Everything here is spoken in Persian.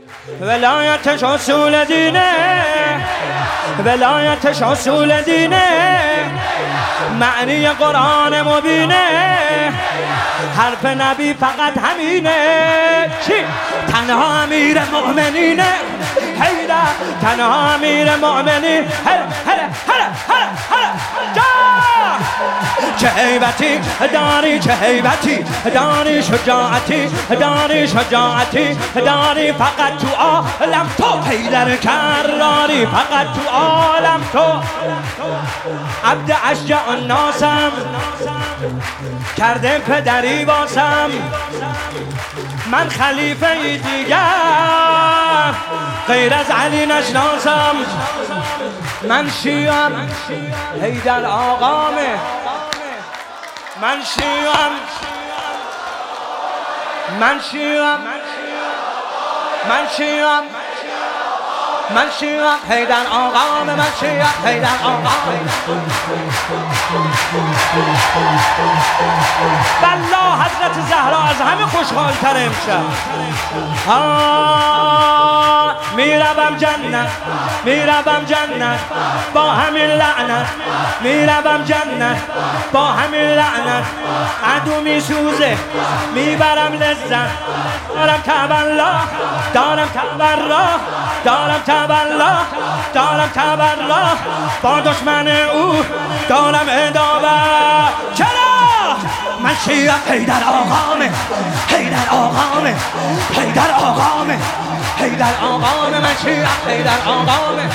ولایتش اصول دینه، ولایتش اصول دینه، معنی قرآن مبینه، حرف نبی فقط همینه. چی؟ تنها امیر مؤمنینه حیدر، تنها امیر مؤمنین. هلا هلا هلا هلا هلا چه هیبتی داری، چه هیبتی داری، شجاعتی داری، شجاعتی داری، فقط تو عالم تو حیدر کراری، فقط تو عالم تو. عبد اشجع الناسم کرده پدری واسم، من خلیفه دیگر غیر از علی نشناسم. من شیعم حیدر آقامه، من شیعم، من شیعم، من شیعم، من شیعم حیدر آقامه، من شیعم حیدر آقامه. والله حضرت زهرا از همه خوشحال تر امشب. میروم جنت، میروم جنت با همین لعنت، میروم جنت با همین لعنت. عدو میسوزه میبرم لذت، دارم تبلا، دارم تبلا، دارم تبلا، دارم تبلا، با دشمن او دارم ادامه. چرا؟ من شیعه حیدر آقامه، حیدر آقامه، حیدر آقامه، حیدر آقامه، من شیعه حیدر آقامه.